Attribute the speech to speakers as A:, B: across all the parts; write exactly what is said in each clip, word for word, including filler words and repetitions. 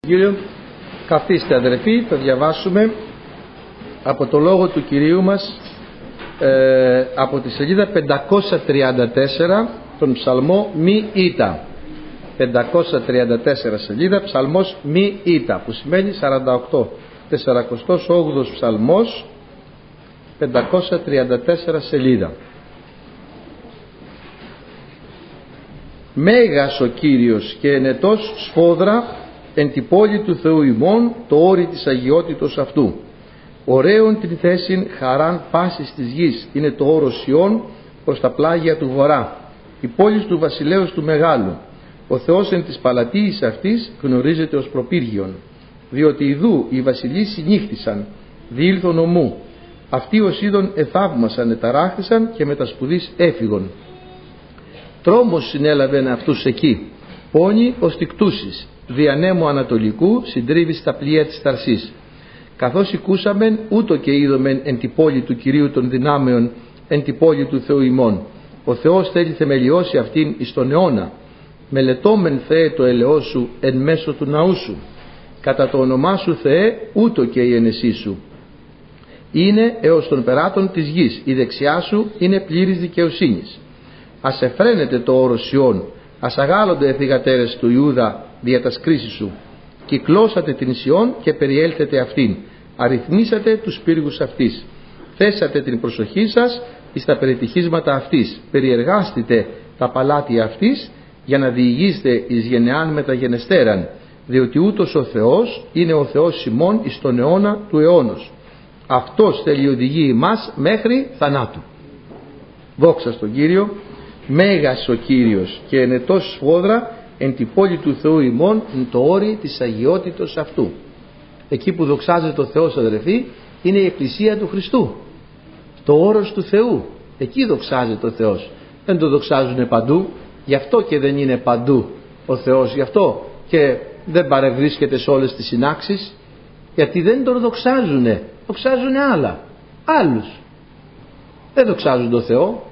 A: Κύριο, καθίστε αδερφοί, θα διαβάσουμε από το λόγο του Κυρίου μας ε, από τη σελίδα πεντακόσια τριάντα τέσσερα τον ψαλμό Μη Ήτα. πεντακόσια τριάντα τέσσερα σελίδα, ψαλμός Μη Ήτα, που σημαίνει σαράντα οκτώ. σαράντα οκτώ ψαλμός, πεντακόσια τριάντα τέσσερα σελίδα. Μέγας ο Κύριος και ενετός σφόδρα εν τη πόλη του Θεού ημών, το όρι της αγιότητος αυτού. Ωραίον την θέσιν χαράν πάσης της γης, είναι το όρος Σιών προς τα πλάγια του βορρά, η πόλη του βασιλέως του μεγάλου. Ο Θεός εν της παλατίης αυτής γνωρίζεται ως προπύργιον, διότι ιδού οι βασιλείς συνύχθησαν, διήλθον ομού. Αυτοί ως είδων εθαύμασαν, εταράχθησαν και με τα σπουδής έφυγον. Τρόμος συνέλαβεν αυτούς εκεί, πόνοι ως τικτούσεις, διανέμου ανατολικού συντρίβει στα πλοία της Ταρσής. Καθώς οικούσαμεν, ούτω και είδομεν εν τη πόλη του Κυρίου των δυνάμεων, εν τη πόλη του Θεού ημών. Ο Θεός θέλει θεμελιώσει αυτήν εις τον αιώνα. Μελετώμεν, Θεέ, το ελαιό σου εν μέσω του ναού σου. Κατά το όνομά σου, Θεέ, ούτω και η ενεσή σου. Είναι έως των περάτων της γης, η δεξιά σου είναι πλήρης δικαιοσύνης. Ας εφραίνεται το όρος Σιών, ας αγάλλονται οι θυγατέρες του Ιούδα δια τας κρίσης σου. Κυκλώσατε την Σιών και περιέλθετε αυτήν, αριθμίσατε τους πύργους αυτής. Θέσατε την προσοχή σας εις τα περιτυχίσματα αυτής, περιεργάστητε τα παλάτια αυτής, για να διηγήσετε εις γενεάν μεταγενεστέραν, διότι ούτως ο Θεός είναι ο Θεός ημών εις τον αιώνα του αιώνος. Αυτός θέλει οδηγεί ημάς μέχρι θανάτου. Δόξα στον Κύριο. Μέγας ο Κύριος και ενετός σφόδρα εν τη πόλη του Θεού ημών, εν το όρι της αγιότητος αυτού. Εκεί που δοξάζεται ο Θεός, αδερφοί, είναι η εκκλησία του Χριστού, το όρος του Θεού. Εκεί δοξάζεται ο Θεός. Δεν το δοξάζουν παντού, γι' αυτό και δεν είναι παντού ο Θεός, γι' αυτό και δεν παρευρίσκεται σε όλες τις συνάξεις, γιατί δεν τον δοξάζουνε, δοξάζουνε άλλα, άλλους. Δεν δοξάζουν τον Θεό.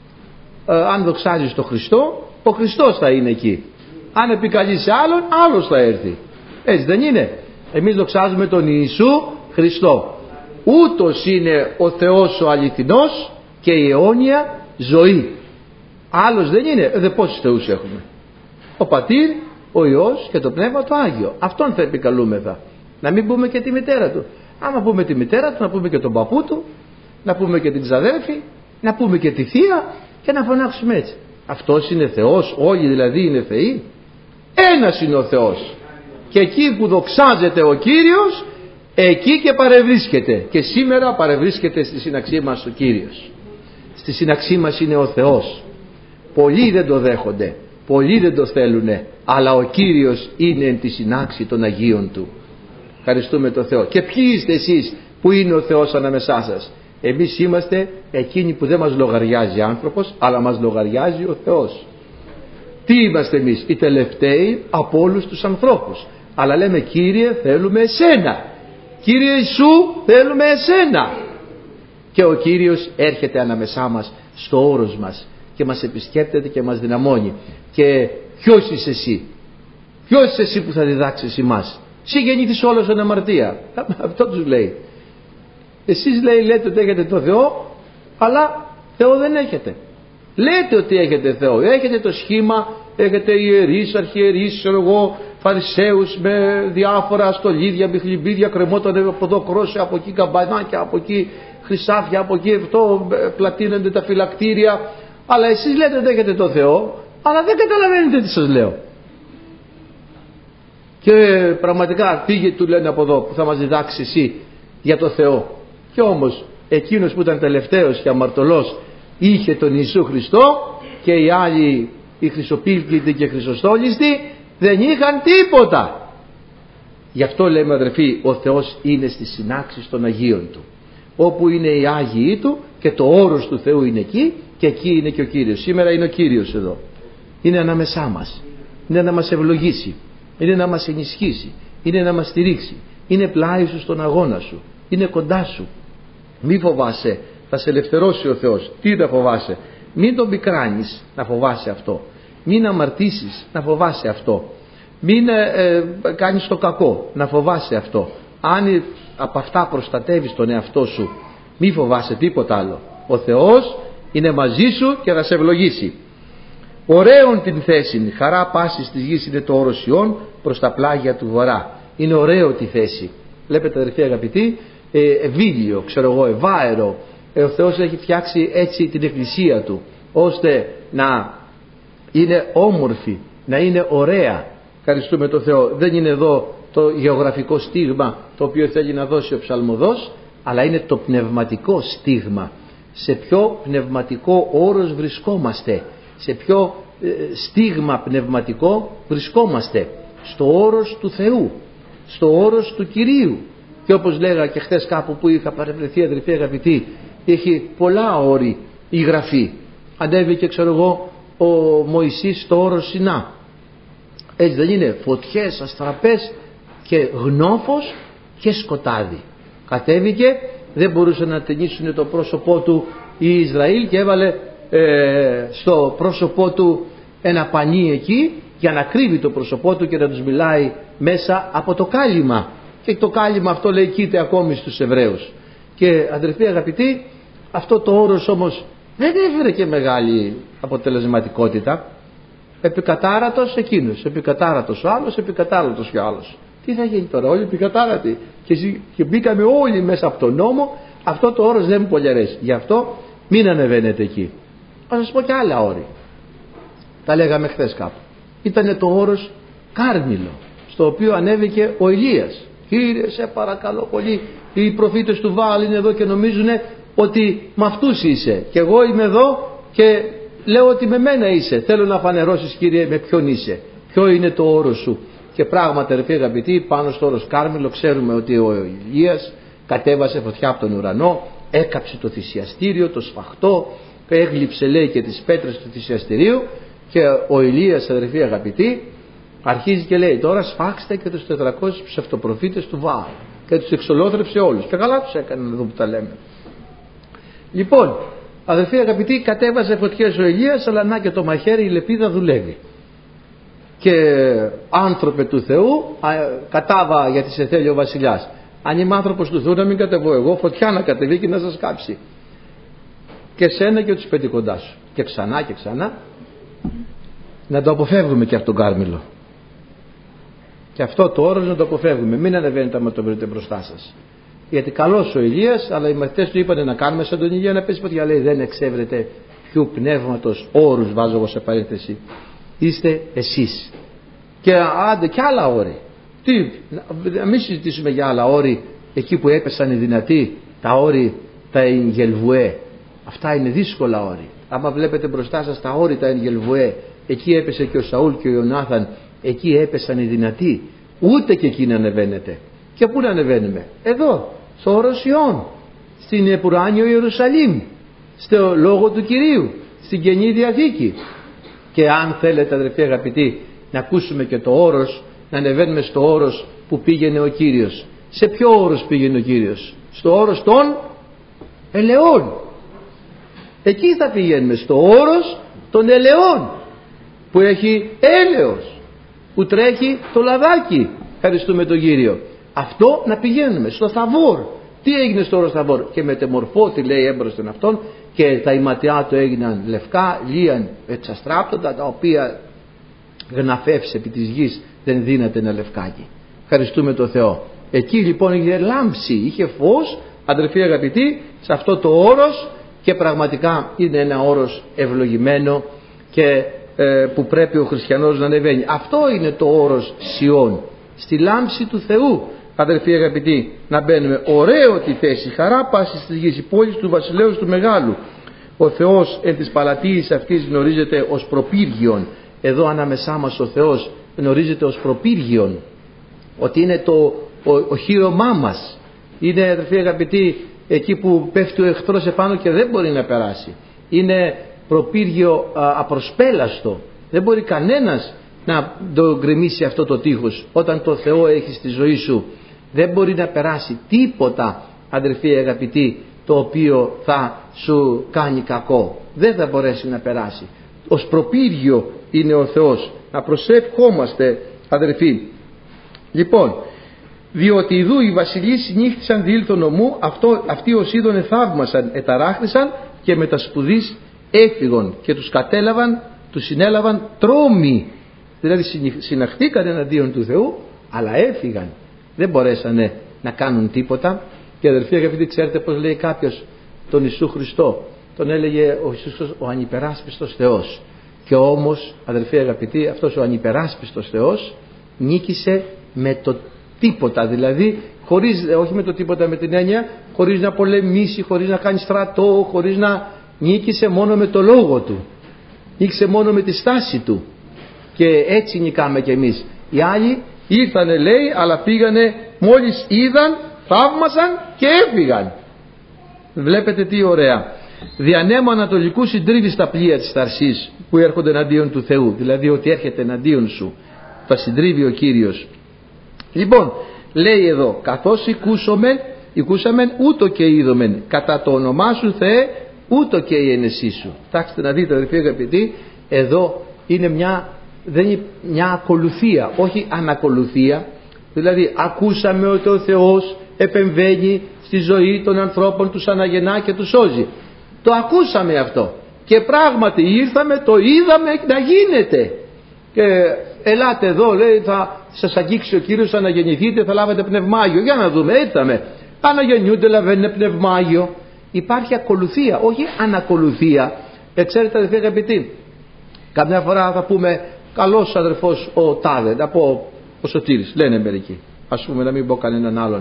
A: Ε, αν δοξάζεις τον Χριστό, ο Χριστός θα είναι εκεί. Αν επικαλείς σε άλλον, άλλος θα έρθει. Έτσι δεν είναι? Εμείς δοξάζουμε τον Ιησού Χριστό. Ούτως είναι ο Θεός ο αληθινός και η αιώνια ζωή. Άλλος δεν είναι. Ε, δε πόσους θεούς έχουμε? Ο Πατήρ, ο Υιός και το Πνεύμα το Άγιο. Αυτόν θα επικαλούμεθα. Να μην πούμε και τη μητέρα του. Άμα πούμε τη μητέρα του, να πούμε και τον παππού του, να πούμε και την ξαδέρφη, να πούμε και τη θεία και να φωνάξουμε έτσι. Αυτός είναι Θεός? Όλοι δηλαδή είναι θεοί? Ένας είναι ο Θεός. Και εκεί που δοξάζεται ο Κύριος, εκεί και παρευρίσκεται. Και σήμερα παρευρίσκεται στη σύναξή μας ο Κύριος. Στη σύναξή μας είναι ο Θεός. Πολλοί δεν το δέχονται, πολλοί δεν το θέλουνε, αλλά ο Κύριος είναι εν τη συνάξη των Αγίων Του. Ευχαριστούμε τον Θεό. Και ποιοι είστε εσείς που είναι ο Θεός ανάμεσά σας? Εμείς είμαστε εκείνοι που δεν μας λογαριάζει άνθρωπος, αλλά μας λογαριάζει ο Θεός. Τι είμαστε εμείς? Οι τελευταίοι από όλους τους ανθρώπους. Αλλά λέμε, Κύριε, θέλουμε εσένα. Κύριε Ιησού, θέλουμε εσένα. Και ο Κύριος έρχεται ανάμεσά μας στο όρος μας και μας επισκέπτεται και μας δυναμώνει. Και ποιος είσαι εσύ? Ποιος είσαι εσύ που θα διδάξεις εμάς? Εσύ γεννήθης όλος εν αμαρτία. Αυτό τους λέει. Εσείς, λέει, λέτε ότι έχετε το Θεό, αλλά Θεό δεν έχετε. Λέτε ότι έχετε Θεό, έχετε το σχήμα, έχετε ιερείς, αρχιερείς, ξέρω εγώ, φαρισαίους με διάφορα στολίδια, μπιχλιμπίδια, κρεμόταν από εδώ κρόσια, από εκεί καμπανάκια, από εκεί χρυσάφια, από εκεί αυτό, πλατείνονται τα φυλακτήρια. Αλλά εσείς λέτε ότι έχετε το Θεό, αλλά δεν καταλαβαίνετε τι σας λέω. Και πραγματικά φύγε, του λένε από εδώ, που θα μας διδάξει εσύ για το Θεό. Και όμως εκείνος που ήταν τελευταίος και αμαρτωλός είχε τον Ιησού Χριστό, και οι άλλοι, οι χρυσοπίλκλητοι και χρυσοστόλιστοι, δεν είχαν τίποτα. Γι' αυτό λέμε, αδερφοί, ο Θεός είναι στις συνάξεις των Αγίων Του, όπου είναι οι Άγιοι Του και το όρος του Θεού είναι εκεί, και εκεί είναι και ο Κύριος. Σήμερα είναι ο Κύριος εδώ, είναι ανάμεσά μας, είναι να μας ευλογήσει, είναι να μας ενισχύσει, είναι να μας στηρίξει, είναι πλάι σου στον αγώνα σου, είναι κοντά σου. Μη φοβάσαι, θα σε ελευθερώσει ο Θεός. Τι να φοβάσαι? Μην τον πικράνεις, να φοβάσαι αυτό. Μην αμαρτήσεις, να φοβάσαι αυτό. Μην ε, ε, κάνεις το κακό, να φοβάσαι αυτό. Αν από αυτά προστατεύεις τον εαυτό σου, μη φοβάσαι τίποτα άλλο. Ο Θεός είναι μαζί σου και θα σε ευλογήσει. Ωραίον την θέση, χαρά πάσης της γης είναι το όρος Ιών προς τα πλάγια του βορρά. Είναι ωραίο τη θέση. Βλέπετε αδερφοί αγαπητοί, ε, ευήλιο, ξέρω εγώ, ευάερο. Ε, ο Θεός έχει φτιάξει έτσι την εκκλησία του, ώστε να είναι όμορφη, να είναι ωραία. Ευχαριστούμε τον Θεό. Δεν είναι εδώ το γεωγραφικό στίγμα το οποίο θέλει να δώσει ο ψαλμοδός, αλλά είναι το πνευματικό στίγμα. Σε ποιο πνευματικό όρος βρισκόμαστε, σε ποιο ε, στίγμα πνευματικό βρισκόμαστε? Στο όρος του Θεού, στο όρος του Κυρίου. Και όπως λέγα και χθες κάπου που είχα παρευρεθεί, αδελφοί αγαπητοί, έχει πολλά όρη η Γραφή. Ανέβηκε, ξέρω εγώ, ο Μωυσής στο όρος Σινά. Έτσι δεν είναι? Φωτιές, αστραπές και γνώφος και σκοτάδι. Κατέβηκε, δεν μπορούσαν να ταινίσουν το πρόσωπό του η Ισραήλ και έβαλε ε, στο πρόσωπό του ένα πανί εκεί για να κρύβει το πρόσωπό του και να τους μιλάει μέσα από το κάλυμα. Και το κάλυμα αυτό λέει κοίται ακόμη στους Εβραίους. Και αδερφοί αγαπητοί, αυτό το όρος όμως δεν έφερε και μεγάλη αποτελεσματικότητα. Επικατάρατος εκείνος, επικατάρατος ο άλλος, επικατάρατος και ο άλλος. Τι θα γίνει τώρα, όλοι επικατάρατοι και, και μπήκαμε όλοι μέσα από τον νόμο. Αυτό το όρος δεν μου πολύ αρέσει. Γι' αυτό μην ανεβαίνετε εκεί. Θα σας πω και άλλα όρη. Τα λέγαμε χθες κάπου. Ήτανε το όρος Κάρμιλο, στο οποίο ανέβηκε ο Ηλίας. Κύριε, σε παρακαλώ πολύ, οι προφήτες του Βάαλ είναι εδώ και νομίζουν ότι με αυτούς είσαι και εγώ είμαι εδώ και λέω ότι με μένα είσαι. Θέλω να φανερώσεις, Κύριε, με ποιον είσαι, ποιο είναι το όρος σου. Και πράγματι, αδερφοί αγαπητοί, πάνω στο όρος Κάρμιλο ξέρουμε ότι ο Ηλίας κατέβασε φωτιά από τον ουρανό, έκαψε το θυσιαστήριο, το σφαχτό, έγλειψε λέει και τις πέτρες του θυσιαστηρίου. Και ο Ηλίας, αδερφοί αγαπητοί, αρχίζει και λέει τώρα σφάξτε και τους τετρακόσιους ψευτοπροφήτες του Βάαλ και τους εξολόθρεψε όλους. Και καλά τους έκανε εδώ που τα λέμε. Λοιπόν, αδερφοί αγαπητοί, κατέβαζε φωτιές ο Ηλίας, αλλά να και το μαχαίρι, η λεπίδα δουλεύει. Και άνθρωπε του Θεού, κατάβα γιατί σε θέλει ο βασιλιάς. Αν είμαι άνθρωπος του Θεού, να μην κατεβώ εγώ, φωτιά να κατεβεί και να σας κάψει. Και σένα και τους πέντε κοντά σου. Και ξανά και ξανά. Να το αποφεύγουμε και αυτόν τον Κάρμιλο. Και αυτό το όρος να το αποφεύγουμε. Μην ανεβαίνετε άμα το βρείτε μπροστά σας. Γιατί καλός ο Ηλίας, αλλά οι μαθητές του είπανε να κάνουμε σαν τον Ηλία να πέσει φωτιά. Λέει δεν εξέβρετε ποιου πνεύματος όρους, βάζω εγώ σε παρένθεση, είστε εσείς. Και άντε και άλλα όρη. Τι, να μην συζητήσουμε για άλλα όρη εκεί που έπεσαν οι δυνατοί, τα όρη τα Εγγελβουέ. Αυτά είναι δύσκολα όρη. Άμα βλέπετε μπροστά σας τα όρη τα Εγγελβουέ, εκεί έπεσε και ο Σαούλ και ο Ιωνάθαν, εκεί έπεσαν οι δυνατοί. Ούτε και εκεί να ανεβαίνετε. Και πού να ανεβαίνουμε? Εδώ, στο όρος Ιών, στην επουράνιο Ιερουσαλήμ, στο λόγο του Κυρίου, στην Καινή Διαθήκη. Και αν θέλετε, αδερφοί αγαπητοί, να ακούσουμε και το όρος, να ανεβαίνουμε στο όρος που πήγαινε ο Κύριος. Σε ποιο όρος πήγαινε ο Κύριος? Στο όρος των ελαιών. Εκεί θα πηγαίνουμε, στο όρος των ελαιών, που έχει έλεος, που τρέχει το λαδάκι. Ευχαριστούμε τον Κύριο. Αυτό να πηγαίνουμε στο Θαβόρ. Τι έγινε στο όρος Θαβόρ? Και μετεμορφώθη, λέει, έμπροσθεν αυτόν, και τα ηματιά του έγιναν λευκά, λίαν εξαστράπτοντα, τα οποία γναφεύσε επί της γης, δεν δύναται ένα λευκάκι. Ευχαριστούμε τον Θεό. Εκεί λοιπόν είχε λάμψη, είχε φως, αδερφοί αγαπητοί, σε αυτό το όρος, και πραγματικά είναι ένα όρος ευλογημένο και ε, που πρέπει ο χριστιανός να ανεβαίνει. Αυτό είναι το όρος Σιών, στη λάμψη του Θεού, αδερφοί αγαπητοί, να μπαίνουμε. Ωραίο τη θέση, χαρά πάσης της γης, η πόλη του βασιλέως του μεγάλου. Ο Θεός εν της παλατίης αυτής γνωρίζεται ως προπύργιον. Εδώ ανάμεσά μας ο Θεός γνωρίζεται ως προπύργιον, ότι είναι το ο, οχύρωμά μας. Είναι, αδερφοί αγαπητοί, εκεί που πέφτει ο εχθρός επάνω και δεν μπορεί να περάσει. Είναι προπύργιο α, απροσπέλαστο. Δεν μπορεί κανένας να το γκρεμίσει αυτό το τείχος. Όταν το Θεό έχει στη ζωή σου, δεν μπορεί να περάσει τίποτα, αδερφοί αγαπητοί, το οποίο θα σου κάνει κακό. Δεν θα μπορέσει να περάσει. Ως προπύργιο είναι ο Θεός. Να προσευχόμαστε αδερφοί. Λοιπόν, διότι ιδού οι βασιλείς συνήχθησαν διήλθον ομού, αυτό, αυτοί ως είδον εθαύμασαν, εταράχνησαν και με τα σπουδής έφυγον και τους κατέλαβαν, τους συνέλαβαν τρόμοι. Δηλαδή συναχθήκαν εναντίον του Θεού, αλλά έφυγαν. Δεν μπορέσανε να κάνουν τίποτα. Και αδερφοί αγαπητοί, ξέρετε πως λέει κάποιος τον Ιησού Χριστό? Τον έλεγε ο Ιησούς ο ανυπεράσπιστος Θεός. Και όμως, αδερφοί αγαπητοί, αυτός ο ανυπεράσπιστος Θεός νίκησε με το τίποτα. Δηλαδή, χωρίς, όχι με το τίποτα με την έννοια, χωρίς να πολεμήσει, χωρίς να κάνει στρατό, χωρίς να νίκησε μόνο με το λόγο του. Νίκησε μόνο με τη στάση του. Και έτσι νικάμε κι εμείς. Οι άλλοι ήρθανε, λέει, αλλά πήγανε, μόλις είδαν, θαύμασαν και έφυγαν. Βλέπετε τι ωραία. Διανέμου ανατολικού συντρίβει στα πλοία της Ταρσής που έρχονται εναντίον του Θεού. Δηλαδή ότι έρχεται εναντίον σου, τα συντρίβει ο Κύριος. Λοιπόν, λέει εδώ, καθώς οικούσομεν, οικούσαμεν ούτω και είδομεν, κατά το όνομά σου Θεέ ούτω και η ένεσή σου. Κοιτάξτε να δείτε, αδερφοί αγαπητοί, εδώ είναι μια, δεν είναι μια ακολουθία, όχι ανακολουθία. Δηλαδή ακούσαμε ότι ο Θεός επεμβαίνει στη ζωή των ανθρώπων, τους αναγεννά και τους σώζει. Το ακούσαμε αυτό και πράγματι ήρθαμε, το είδαμε να γίνεται. Και ελάτε εδώ, λέει, θα σας αγγίξει ο Κύριος, αναγεννηθείτε, θα λάβετε πνευμάγιο. Για να δούμε, ήρθαμε. Αναγεννιούνται, λαβαίνουν πνευμάγιο. Υπάρχει ακολουθία, όχι ανακολουθία. Ε, ξέρετε, αδερφοί αγαπητοί, καμιά φορά θα πούμε καλός αδερφός ο τάδε, να πω ο Σωτήρης, λένε μερικοί. Ας πούμε, να μην πω κανέναν άλλον.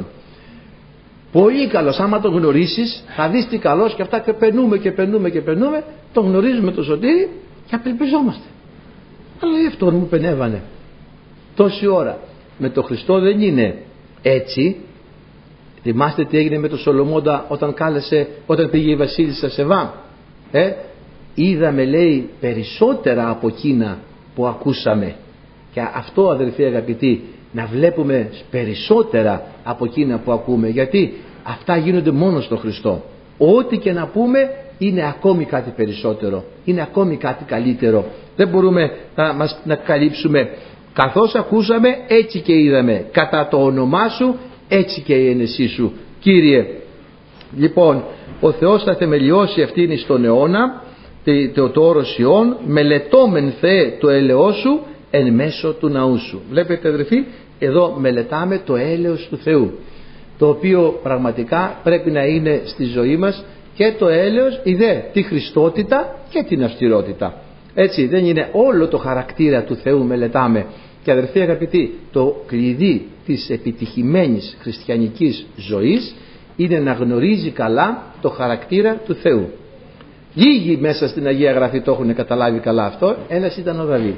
A: Πολύ καλός, άμα τον γνωρίσεις, θα δεις τι καλός και αυτά, και περνούμε και περνούμε και περνούμε, τον γνωρίζουμε τον Σωτήρη και απελπιζόμαστε. Αλλά αυτόν μου πενεύανε τόση ώρα. Με τον Χριστό δεν είναι έτσι. Θυμάστε τι έγινε με τον Σολομώντα όταν κάλεσε, όταν πήγε η βασίλισσα Σεβά? Ε, είδαμε, λέει, περισσότερα από εκείνα που ακούσαμε. Και αυτό, αδερφοί αγαπητοί, να βλέπουμε περισσότερα από εκείνα που ακούμε. Γιατί αυτά γίνονται μόνο στο Χριστό. Ό,τι και να πούμε είναι ακόμη κάτι περισσότερο, είναι ακόμη κάτι καλύτερο. Δεν μπορούμε να, μας, να καλύψουμε. Καθώς ακούσαμε, έτσι και είδαμε. Κατά το όνομά σου, έτσι και η ένεσή σου, Κύριε. Λοιπόν, ο Θεός θα θεμελιώσει αυτήν στον αιώνα το, το όρος Ιών, μελετώμεν Θεέ το έλεος σου εν μέσω του ναού σου. Βλέπετε, αδερφοί, εδώ μελετάμε το έλεος του Θεού, το οποίο πραγματικά πρέπει να είναι στη ζωή μας, και το έλεος, η δε τη χριστότητα και την αυστηρότητα. Έτσι, δεν είναι όλο το χαρακτήρα του Θεού μελετάμε. Και αδερφοί αγαπητοί, το κλειδί της επιτυχημένης χριστιανικής ζωής είναι να γνωρίζει καλά το χαρακτήρα του Θεού. Λίγοι μέσα στην Αγία Γραφή το έχουν καταλάβει καλά αυτό. Ένας ήταν ο Δαβίδ.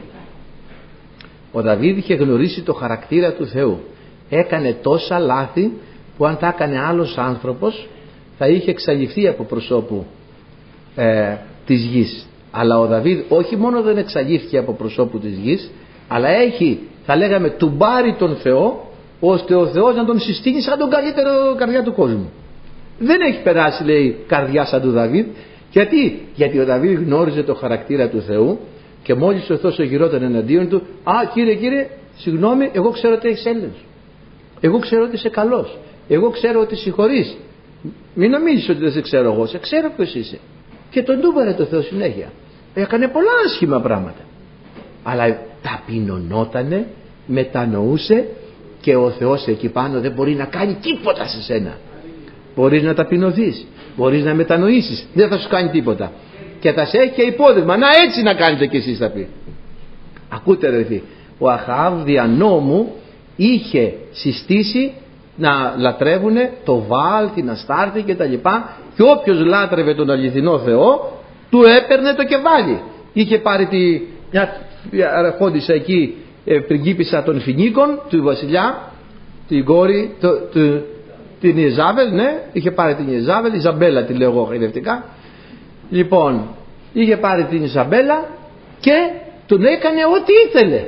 A: Ο Δαβίδ είχε γνωρίσει το χαρακτήρα του Θεού. Έκανε τόσα λάθη που αν τα έκανε άλλος άνθρωπος θα είχε εξαλειφθεί από προσώπου ε, της γης. Αλλά ο Δαβίδ όχι μόνο δεν εξαλείφθηκε από προσώπου της γης, αλλά έχει, θα λέγαμε, τουμπάρει τον Θεό, ώστε ο Θεός να τον συστήνει σαν τον καλύτερο καρδιά του κόσμου. Δεν έχει περάσει, λέει, καρδιά σαν του Δαβίδ. Γιατί? Γιατί ο Δαβίδ γνώριζε το χαρακτήρα του Θεού, και μόλις ο Θεός γυρόταν εναντίον του, α, κύριε, κύριε, συγγνώμη, εγώ ξέρω ότι έχεις έλεος, εγώ ξέρω ότι είσαι καλός, εγώ ξέρω ότι συγχωρείς, μην νομίζεις ότι δεν σε ξέρω εγώ, σε ξέρω ποιος είσαι. Και τον τούμπαρε το Θεό συνέχεια. Έκανε πολλά άσχημα πράγματα, αλλά ταπεινωνότανε, μετανοούσε, και ο Θεός εκεί πάνω δεν μπορεί να κάνει τίποτα σε σένα. Μπορείς να ταπεινωθείς, μπορείς να μετανοήσεις, δεν θα σου κάνει τίποτα, και θα σε έχει και υπόδειγμα, να έτσι να κάνετε κι εσείς, θα πει. Ακούτε, αδερφοί, ο Αχαάβ δια νόμου είχε συστήσει να λατρεύουνε το Βαάλ, την Αστάρτη και τα λοιπά, και όποιος λάτρευε τον αληθινό Θεό του έπαιρνε το κεβάλι. Είχε πάρει τη, μια αρχόντισσα εκεί, ε, πριγκίπισσα των Φινίκων, του βασιλιά, την κόρη, το, το, την Ιεζάβελ, ναι, είχε πάρει την Ιεζάβελ, Ιζαμπέλα τη λέω εγώ χαϊδευτικά. Λοιπόν, είχε πάρει την Ιζαμπέλα και τον έκανε ό,τι ήθελε.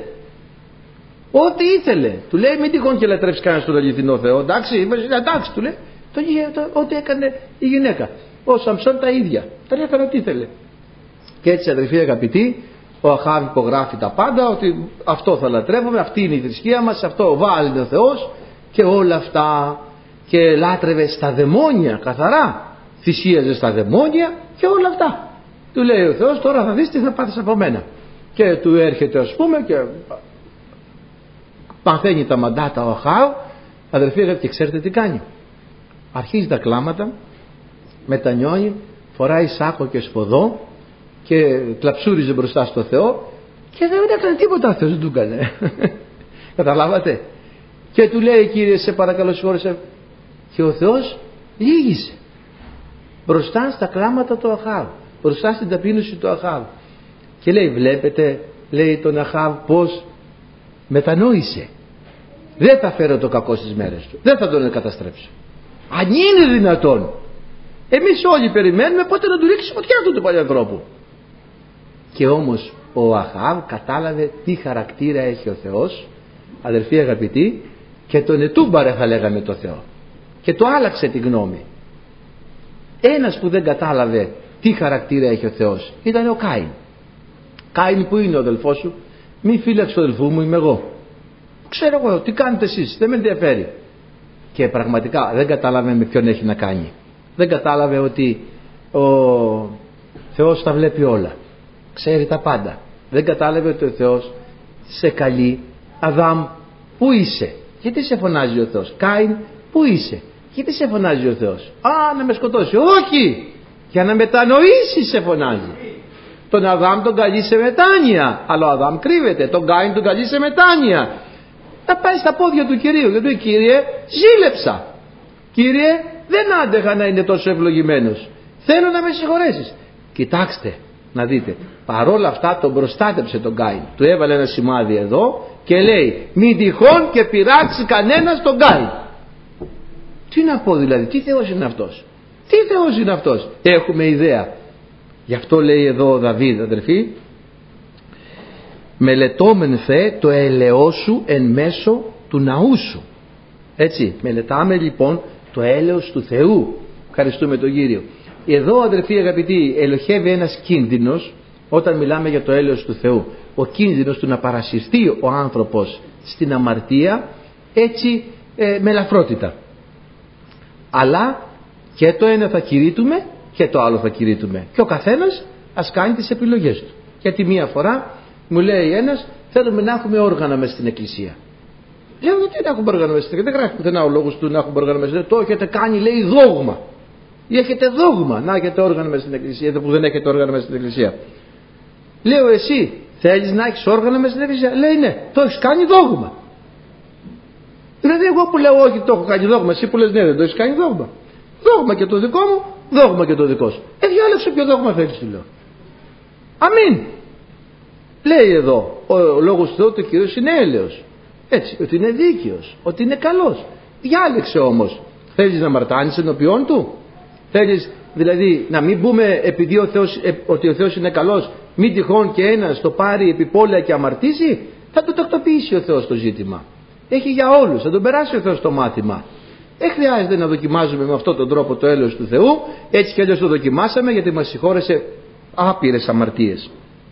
A: Ό,τι ήθελε. Του λέει, μην τυχόν και λατρεύεις κανένα τον αληθινό Θεό. Εντάξει, εντάξει, του λέει, τον είχε, το, ό,τι έκανε η γυναίκα. Ο Σαμψόν τα ίδια. Τον έκανε ό,τι ήθελε. Και έτσι, αδερφοί αγαπητοί, Ο Αχάβ υπογράφει τα πάντα, ότι αυτό θα λατρεύουμε, αυτή είναι η θρησκεία μας, αυτό βάλει ο Θεός και όλα αυτά. Και λάτρευε στα δαιμόνια καθαρά, θυσίαζε στα δαιμόνια και όλα αυτά. Του λέει ο Θεός, τώρα θα δεις τι θα πάθεις από μένα. Και του έρχεται, ας πούμε, και παθαίνει τα μαντάτα ο Αχάβ, αδερφοί, και ξέρετε τι κάνει. Αρχίζει τα κλάματα, μετανιώνει, φοράει σάκο και σφοδό και κλαψούριζε μπροστά στο Θεό και δεν έκανε τίποτα, ο Θεός δεν του έκανε. Καταλάβατε? Και του λέει, Κύριε, σε παρακαλώ συγχώρεσαι. Και ο Θεός λύγησε μπροστά στα κλάματα του Αχάβ, μπροστά στην ταπείνωση του Αχάβ. Και λέει, βλέπετε, λέει τον Αχάβ, πως μετανόησε. Δεν θα φέρω το κακό στις μέρες του, δεν θα τον καταστρέψω. Αν είναι δυνατόν. Εμείς όλοι περιμένουμε πότε να του ρίξει φωτιά του του παλιανθρώπου. Και όμως ο Αχάβ κατάλαβε τι χαρακτήρα έχει ο Θεός, αδελφοί αγαπητοί, και τον ετούμπαρε, θα λέγαμε, το Θεό. Και το άλλαξε τη γνώμη. Ένας που δεν κατάλαβε τι χαρακτήρα έχει ο Θεός ήταν ο Κάιν. Κάιν, που είναι ο αδελφός σου? Μη φύλαξε το αδελφού μου, είμαι εγώ. Ξέρω εγώ, τι κάνετε εσείς, δεν με ενδιαφέρει. Και πραγματικά δεν κατάλαβε με ποιον έχει να κάνει. Δεν κατάλαβε ότι ο Θεός τα βλέπει όλα, ξέρει τα πάντα. Δεν κατάλαβε ότι ο Θεός σε καλεί, Αδάμ, πού είσαι? Γιατί σε φωνάζει ο Θεός? Κάιν, πού είσαι? Γιατί σε φωνάζει ο Θεός? Α, να με σκοτώσει. Όχι, για να μετανοήσει σε φωνάζει. Τον Αδάμ τον καλεί σε μετάνοια, αλλά ο Αδάμ κρύβεται. Τον Κάιν τον καλεί σε μετάνοια. Να πάει στα πόδια του Κυρίου και του λέει, Κύριε, ζήλεψα. Κύριε, δεν άντεχα να είναι τόσο ευλογημένος. Θέλω να με συγχωρέσεις. Κοιτάξτε, να δείτε, παρόλα αυτά τον προστάτεψε τον Κάιν. Του έβαλε ένα σημάδι εδώ και λέει, μην τυχόν και πειράξει κανένας τον Κάιν. Τι να πω δηλαδή, τι Θεός είναι αυτός? Τι Θεός είναι αυτός? Έχουμε ιδέα. Γι' αυτό λέει εδώ ο Δαβίδ, αδερφοί, μελετώμεν Θεέ το έλεος σου εν μέσω του ναού σου. Έτσι, μελετάμε λοιπόν το έλεος του Θεού. Ευχαριστούμε τον Κύριο. Εδώ, αδερφοί αγαπητοί, ελοχεύει ένας κίνδυνος όταν μιλάμε για το έλεος του Θεού. Ο κίνδυνος του να παρασυρθεί ο άνθρωπος στην αμαρτία, έτσι ε, με ελαφρότητα. Αλλά και το ένα θα κηρύττουμε και το άλλο θα κηρύττουμε. Και ο καθένας ας κάνει τις επιλογές του. Γιατί μία φορά μου λέει ένας, θέλουμε να έχουμε όργανα μες στην εκκλησία. Λέω, γιατί να έχουμε όργανα μες στην εκκλησία? Δεν γράφει πουθενά ο λόγος του να έχουμε όργανα μες στην εκκλησία. Το έχετε κάνει, λέει, δόγμα. Ή έχετε δόγμα να έχετε όργανα μες στην εκκλησία, που δεν έχετε όργανα μες στην εκκλησία. Λέω, εσύ θέλεις να έχεις όργανα μες στην εκκλησία? Λέει, ναι. Το έχεις κάνει δόγμα. Δηλαδή εγώ που λέω όχι, το έχω κάνει δόγμα, εσύ που λες ναι, δεν το έχεις κάνει δόγμα. Δόγμα και το δικό μου, δόγμα και το δικό σου. Ε, διάλεξε ποιο δόγμα θέλεις, του λέω. Αμήν. Λέει εδώ ο, ο λόγος του Θεού ότι ο Κύριος είναι έλεος. Έτσι, ότι είναι δίκαιος, ότι είναι καλός. Διάλεξε όμως. Θέλεις να μαρτάνεις ενώπιόν του? Θέλεις δηλαδή να μην πούμε επειδή ο Θεός, ε, ότι ο Θεός είναι καλός, μην τυχόν και ένας το πάρει επιπόλαια και αμαρτήσει? Θα το τακτοποιήσει ο Θεός το ζήτημα. Έχει για όλους, θα τον περάσει ο Θεός το μάθημα. Δεν χρειάζεται να δοκιμάζουμε με αυτόν τον τρόπο το έλεος του Θεού. Έτσι κι αλλιώς το δοκιμάσαμε, γιατί μας συγχώρεσε άπειρες αμαρτίες.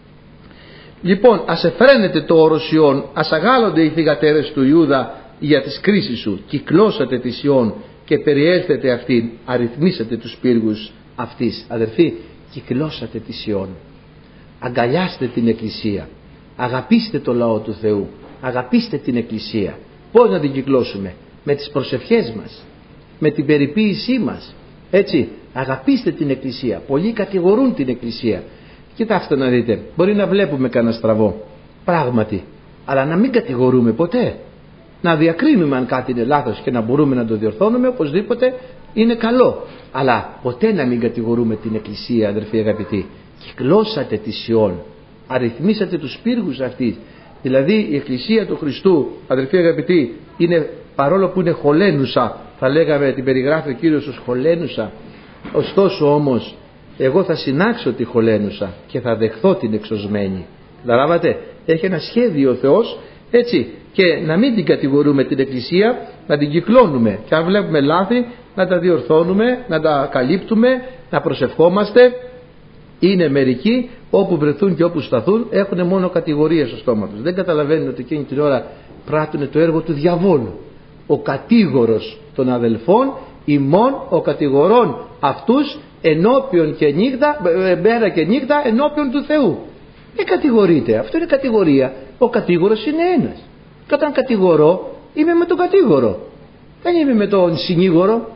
A: Λοιπόν, ας εφραίνεται το όρος Ιών, ας αγάλλονται οι θυγατέρες του Ιούδα για τις κρίσεις σου. Κυκλώσατε τη Ιών και περιέλθετε αυτήν, αριθμίσατε τους πύργους αυτής. Αδερφοί, κυκλώσατε τη Ιών. Αγκαλιάστε την Εκκλησία. Αγαπήστε το λαό του Θεού. Αγαπήστε την Εκκλησία. Πώς να την κυκλώσουμε? Με τις προσευχές μας, με την περιποίησή μας. Έτσι, αγαπήστε την Εκκλησία. Πολλοί κατηγορούν την Εκκλησία. Κοιτάξτε να δείτε, μπορεί να βλέπουμε κανένα στραβό, πράγματι, αλλά να μην κατηγορούμε ποτέ. Να διακρίνουμε αν κάτι είναι λάθος και να μπορούμε να το διορθώνουμε, οπωσδήποτε είναι καλό. Αλλά ποτέ να μην κατηγορούμε την Εκκλησία, αδερφοί αγαπητοί. Κυκλώσατε τη Σιών, αριθμίσατε τους πύργους αυτής. Δηλαδή η Εκκλησία του Χριστού, αδερφοί αγαπητοί, είναι, παρόλο που είναι χωλένουσα, θα λέγαμε, την περιγράφει ο Κύριος ως χωλένουσα, ωστόσο όμως εγώ θα συνάξω τη χωλένουσα και θα δεχθώ την εξωσμένη. Καταλάβατε, έχει ένα σχέδιο ο Θεός, έτσι, και να μην την κατηγορούμε την Εκκλησία, να την κυκλώνουμε και αν βλέπουμε λάθη να τα διορθώνουμε, να τα καλύπτουμε, να προσευχόμαστε Είναι μερικοί όπου βρεθούν και όπου σταθούν έχουν μόνο κατηγορίες στο στόμα τους. Δεν καταλαβαίνουν ότι εκείνη την ώρα πράττουν το έργο του διαβόλου. Ο κατήγορος των αδελφών ημών, ο κατηγορών αυτούς ενώπιον και νύχτα, μέρα και νύχτα ενώπιον του Θεού. Δεν κατηγορείται, αυτό είναι κατηγορία. Ο κατήγορος είναι ένας. Και όταν κατηγορώ είμαι με τον κατήγορο, δεν είμαι με τον συνήγορο.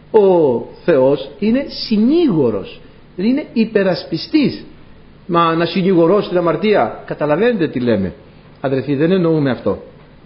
A: Ο Θεός είναι συνήγορος, είναι υπερασπιστής. Μα να συνηγορώ την αμαρτία, καταλαβαίνετε τι λέμε αδερφοί, δεν εννοούμε αυτό.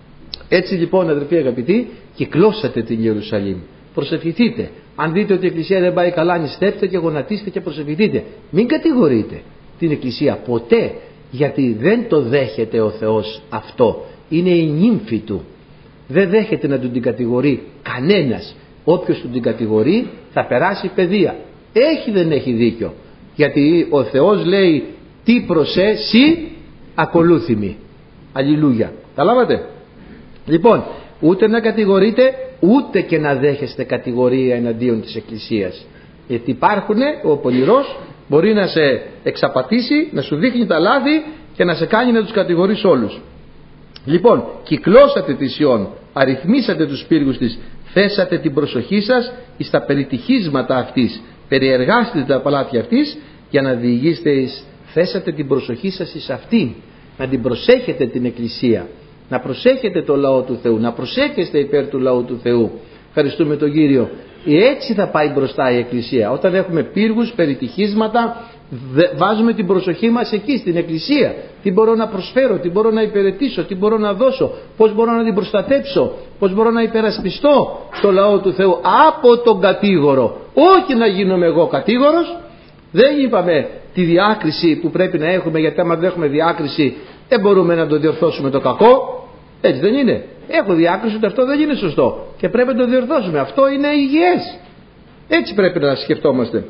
A: Έτσι λοιπόν αδερφοί αγαπητοί, κυκλώσατε την Ιερουσαλήμ, προσευχηθείτε. Αν δείτε ότι η Εκκλησία δεν πάει καλά, νηστέψτε και γονατίστε και προσευχηθείτε. Μην κατηγορείτε την Εκκλησία ποτέ, γιατί δεν το δέχεται ο Θεός αυτό. Είναι η νύμφη του, δεν δέχεται να του την κατηγορεί κανένας. Όποιος του την κατηγορεί θα περάσει παιδεία. Έχει δεν έχει δίκιο, γιατί ο Θεός λέει τι προς εσύ ακολούθημη. Αλληλούια. Καταλάβατε? Λοιπόν, ούτε να κατηγορείτε ούτε και να δέχεστε κατηγορία εναντίον της Εκκλησίας, γιατί υπάρχουνε, ο πονηρός μπορεί να σε εξαπατήσει, να σου δείχνει τα λάθη και να σε κάνει να τους κατηγορείς όλους. Λοιπόν, κυκλώσατε τη Σιών, αριθμίσατε τους πύργους της, θέσατε την προσοχή σας εις τα περιτυχίσματα αυτής, περιεργάστηκε τα παλάτια αυτής για να διηγήσετε εις, θέσατε την προσοχή σας εις αυτήν, να την προσέχετε την Εκκλησία, να προσέχετε το λαό του Θεού, να προσέχεστε υπέρ του λαού του Θεού. Ευχαριστούμε τον Κύριο. Έτσι θα πάει μπροστά η Εκκλησία. Όταν έχουμε πύργους, περιτυχίσματα, βάζουμε την προσοχή μας εκεί στην Εκκλησία. Τι μπορώ να προσφέρω, τι μπορώ να υπηρετήσω, τι μπορώ να δώσω, πώς μπορώ να την προστατέψω, πώς μπορώ να υπερασπιστώ στο λαό του Θεού από τον κατήγορο. Όχι να γίνομαι εγώ κατήγορος. Δεν είπαμε τη διάκριση που πρέπει να έχουμε, γιατί άμα δεν έχουμε διάκριση δεν μπορούμε να το διορθώσουμε το κακό. Έτσι δεν είναι? Έχω διάκριση ότι αυτό δεν είναι σωστό και πρέπει να το διορθώσουμε. Αυτό είναι υγιές. Έτσι πρέπει να σκεφτόμαστε.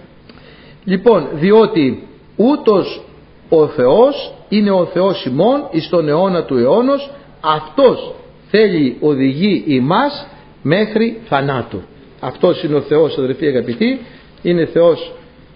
A: Λοιπόν, διότι ούτως ο Θεός είναι ο Θεός ημών εις τον αιώνα του αιώνος, αυτός θέλει οδηγεί ημάς μέχρι θανάτου. Αυτός είναι ο Θεός, αδελφοί αγαπητοί, είναι Θεός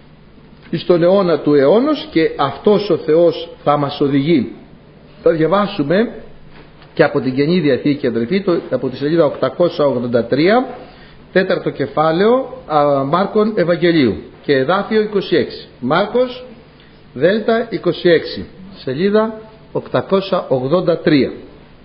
A: εις τον αιώνα του αιώνος και αυτός ο Θεός θα μας οδηγεί. Θα διαβάσουμε και από την Καινή Διαθήκη, αδελφοί, από τη σελίδα οκτακόσια ογδόντα τρία, τέταρτο κεφάλαιο α, Μάρκων Ευαγγελίου και εδάφιο είκοσι έξι. Μάρκος Δέλτα είκοσι έξι, σελίδα οκτακόσια ογδόντα τρία.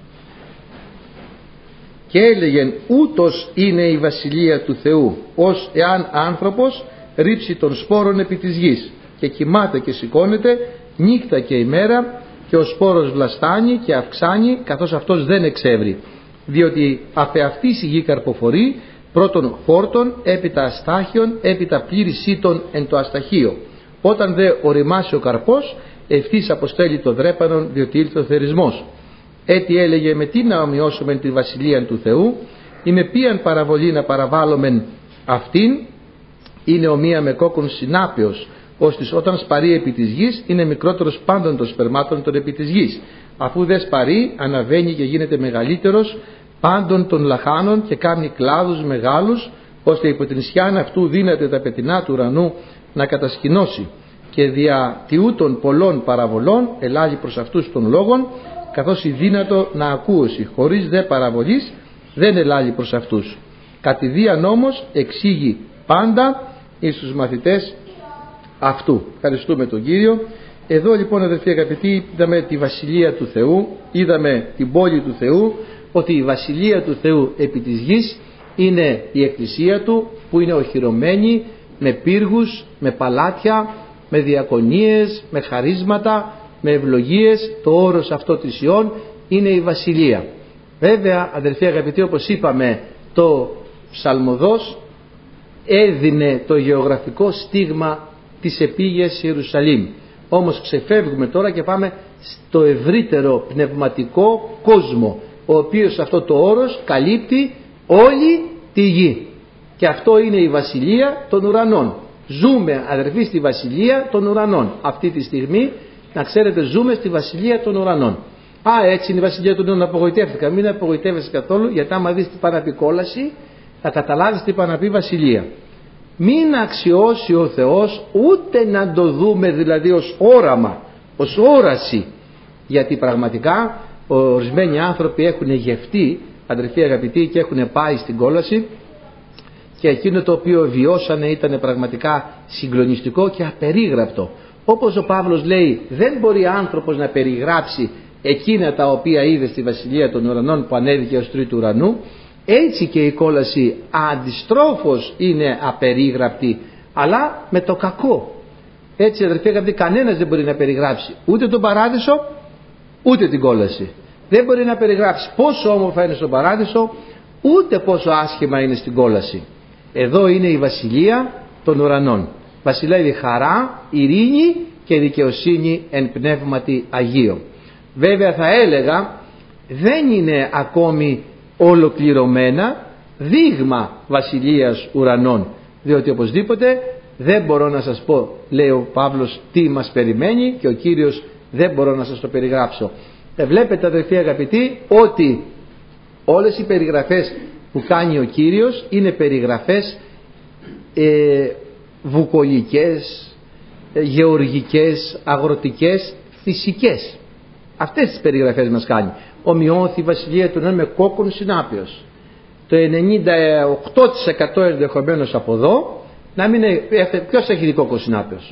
A: Και έλεγεν ούτως είναι η βασιλεία του Θεού, ως εάν άνθρωπος ρίψει των σπόρων επί της γης και κοιμάται και σηκώνεται νύχτα και ημέρα, και ο σπόρος βλαστάνει και αυξάνει, καθώς αυτός δεν εξεύρει, διότι αφ' αυτής η γη καρποφορεί, πρώτον χόρτον, έπειτα αστάχιον, έπειτα πλήρη σύτων εν το ασταχείο. Όταν δε οριμάσει ο καρπός, ευθύς αποστέλει το δρέπανον, διότι ήλθε ο θερισμός. Έτσι έλεγε, με τι να ομοιώσουμε τη βασιλεία του Θεού, ή με ποιαν παραβολή να παραβάλλομεν αυτήν, είναι ομοία με κόκκον συνάπεως, ώστις όταν σπαρεί επί της γης είναι μικρότερος πάντων των σπερμάτων των επί της γης. Αφού δε σπαρεί, αναβαίνει και γίνεται μεγαλύτερος πάντων των λαχάνων και κάνει κλάδους μεγάλους, ώστε υπό την ισχυάν αυτού δύναται τα πετεινά του ουρανού να κατασκηνώσει. Και δια τιούτων πολλών παραβολών ελάλει προς αυτούς των λόγων, καθώς η δύνατο να ακούσει, χωρίς δε παραβολής δεν ελάλει προς αυτούς. Κατηδίαν όμως εξήγει πάντα εις τους μαθητές αυτού. Ευχαριστούμε τον Κύριο. Εδώ λοιπόν, αδελφοί αγαπητοί, είδαμε τη βασιλεία του Θεού, είδαμε την πόλη του Θεού, ότι η βασιλεία του Θεού επί της γης είναι η εκκλησία του, που είναι οχυρωμένη με πύργους, με παλάτια, με διακονίες, με χαρίσματα, με ευλογίες. Το όρος αυτό της Ιών είναι η βασιλεία. Βέβαια, αδελφοί αγαπητοί, όπως είπαμε, το ψαλμοδός έδινε το γεωγραφικό στίγμα της επίγειας Ιερουσαλήμ. Όμως ξεφεύγουμε τώρα και πάμε στο ευρύτερο πνευματικό κόσμο, ο οποίος αυτό το όρος καλύπτει όλη τη γη. Και αυτό είναι η βασιλεία των ουρανών. Ζούμε, αδερφοί, στη βασιλεία των ουρανών. Αυτή τη στιγμή, να ξέρετε, ζούμε στη βασιλεία των ουρανών. Α, έτσι είναι η βασιλεία των ουρανών. Απογοητεύτηκα. Μην απογοητεύεσαι καθόλου, γιατί άμα δεις τι πάει να πει κόλαση, θα καταλάβεις τι πάει να πει βασιλεία. μην αξιώσει ο Θεός ούτε να το δούμε δηλαδή ως όραμα, ως όραση, γιατί πραγματικά ορισμένοι άνθρωποι έχουν γευτεί, αδερφοί αγαπητοί, και έχουν πάει στην κόλαση, και εκείνο το οποίο βιώσανε ήταν πραγματικά συγκλονιστικό και απερίγραπτο. Όπως ο Παύλος λέει, δεν μπορεί άνθρωπος να περιγράψει εκείνα τα οποία είδε στη βασιλεία των ουρανών που ανέβηκε ως τρίτου ουρανού, έτσι και η κόλαση αντιστρόφως είναι απερίγραπτη, αλλά με το κακό. Έτσι, αδερφοί αγαπητοί, κανένας δεν μπορεί να περιγράψει ούτε τον παράδεισο ούτε την κόλαση. Δεν μπορεί να περιγράψει πόσο όμορφα είναι στον παράδεισο, ούτε πόσο άσχημα είναι στην κόλαση. Εδώ είναι η βασιλεία των ουρανών. Βασιλεύει χαρά, ειρήνη και δικαιοσύνη εν πνεύματι Αγίο. Βέβαια θα έλεγα δεν είναι ακόμη ολοκληρωμένα, δείγμα βασιλείας ουρανών, διότι οπωσδήποτε δεν μπορώ να σας πω, λέει ο Παύλος, τι μας περιμένει, και ο Κύριος δεν μπορώ να σας το περιγράψω. Ε, βλέπετε αδελφοί αγαπητοί ότι όλες οι περιγραφές που κάνει ο Κύριος είναι περιγραφές ε, βουκολικές, ε, γεωργικές, αγροτικές, φυσικές. Αυτές τις περιγραφές μας κάνει. Ομοιώθη η βασιλεία του με κόκκον συνάπεως. Το ενενήντα οκτώ τοις εκατό ενδεχομένως από εδώ να μην είναι. Ποιος έχει δει κόκκον συνάπεως?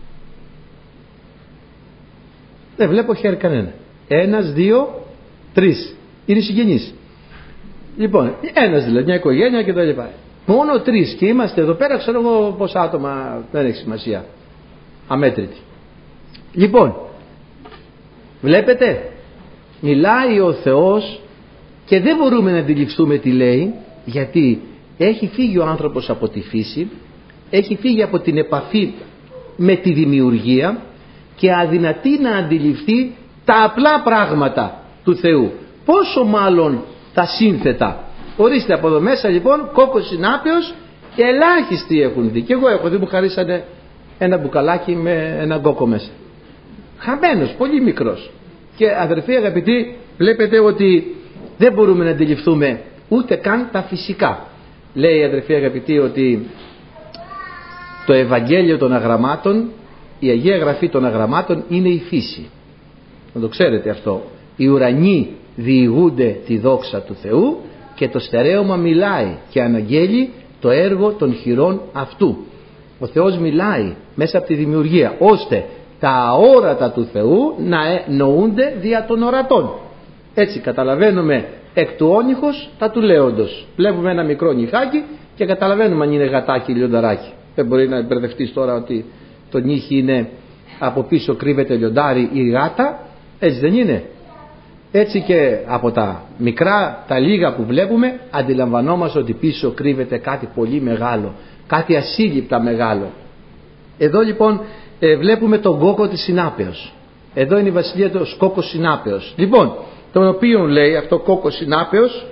A: Δεν βλέπω χέρι κανένα. Ένας, δύο, τρεις. Είναι συγγενείς. Λοιπόν, ένας δηλαδή, μια οικογένεια και τα λοιπά. Μόνο τρεις και είμαστε εδώ πέρα, ξέρω εγώ πόσα άτομα, δεν έχει σημασία. Αμέτρητοι. Λοιπόν, βλέπετε, μιλάει ο Θεός και δεν μπορούμε να αντιληφθούμε τι λέει, γιατί έχει φύγει ο άνθρωπος από τη φύση, έχει φύγει από την επαφή με τη δημιουργία και αδυνατεί να αντιληφθεί τα απλά πράγματα του Θεού. Πόσο μάλλον τα σύνθετα. Ορίστε από εδώ μέσα λοιπόν κόκκος συνάπεως και ελάχιστοι έχουν δει. Και εγώ έχω δει, μου χαρίσανε ένα μπουκαλάκι με ένα κόκκο μέσα. Χαμένος, πολύ μικρός. Και αδερφοί αγαπητοί, βλέπετε ότι δεν μπορούμε να αντιληφθούμε ούτε καν τα φυσικά. Λέει αδερφοί αγαπητοί ότι το Ευαγγέλιο των Αγραμμάτων, η Αγία Γραφή των Αγραμμάτων είναι η φύση. Να το ξέρετε αυτό. Οι ουρανοί διηγούνται τη δόξα του Θεού και το στερέωμα μιλάει και αναγγέλει το έργο των χειρών αυτού. Ο Θεός μιλάει μέσα από τη δημιουργία ώστε τα αόρατα του Θεού να νοούνται δια των ορατών. Έτσι καταλαβαίνουμε εκ του όνυχος τα του λέοντος. Βλέπουμε ένα μικρό νυχάκι και καταλαβαίνουμε αν είναι γατάκι ή λιονταράκι. Δεν μπορεί να μπερδευτείς τώρα ότι το νύχι είναι από πίσω κρύβεται λιοντάρι ή γάτα. Έτσι δεν είναι? Έτσι και από τα μικρά, τα λίγα που βλέπουμε, αντιλαμβανόμαστε ότι πίσω κρύβεται κάτι πολύ μεγάλο, κάτι ασύλληπτα μεγάλο. Εδώ λοιπόν ε, βλέπουμε τον κόκκο της συνάπεως. Εδώ είναι η βασιλεία του κόκκος συνάπεως. Λοιπόν, τον οποίο λέει αυτό κόκκο συνάπεως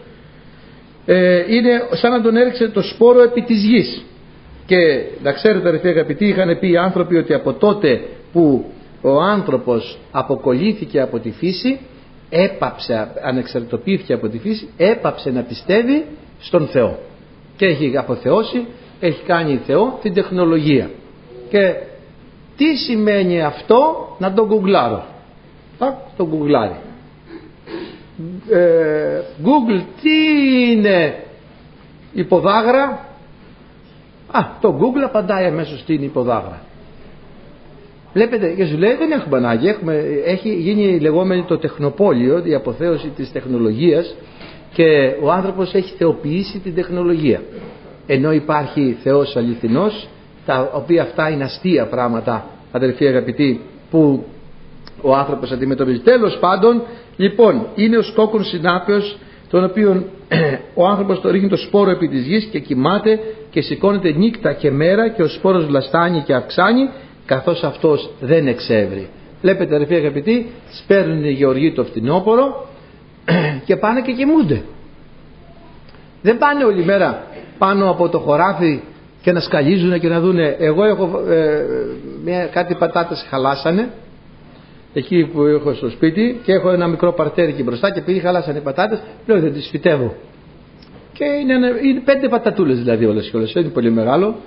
A: ε, είναι σαν να τον έριξε το σπόρο επί της γης. Και να ξέρετε αδερφοί αγαπητοί, είχαν πει οι άνθρωποι ότι από τότε που ο άνθρωπος αποκολλήθηκε από τη φύση, έπαψε, ανεξαρτητοποιήθηκε από τη φύση, έπαψε να πιστεύει στον Θεό και έχει αποθεώσει, έχει κάνει Θεό την τεχνολογία. Και τι σημαίνει αυτό? Να τον γκουγκλάρω. Θα τον γκουγκλάρει. ε, Google, τι είναι υποδάγρα? Α, το Google απαντάει αμέσως τι είναι υποδάγρα. Βλέπετε, και σου λέει δεν έχουμε ανάγκη, έχουμε, έχει γίνει η λεγόμενη το τεχνοπόλιο, η αποθέωση της τεχνολογίας, και ο άνθρωπος έχει θεοποιήσει την τεχνολογία. Ενώ υπάρχει Θεός αληθινός, τα οποία αυτά είναι αστεία πράγματα, αδελφοί αγαπητοί, που ο άνθρωπος αντιμετωπίζει. Τέλος πάντων, λοιπόν, είναι ο κόκκον συνάπεως, τον οποίο ο άνθρωπος το ρίχνει το σπόρο επί της γης και κοιμάται και σηκώνεται νύχτα και μέρα και ο σπόρος βλαστάνει και αυξάνει, καθώς αυτός δεν εξεύρει. Βλέπετε αδελφοί αγαπητοί, σπέρνουν οι γεωργοί το φθινόπωρο και πάνε και κοιμούνται. Δεν πάνε όλη μέρα πάνω από το χωράφι και να σκαλίζουν και να δούνε. Εγώ έχω ε, μια, κάτι πατάτες χαλάσανε εκεί που έχω στο σπίτι και έχω ένα μικρό παρτέρι εκεί μπροστά, και επειδή χαλάσανε οι πατάτες λέω δεν τις φυτεύω. Και είναι, είναι πέντε πατατούλες δηλαδή όλες και όλες, είναι πολύ μεγάλο.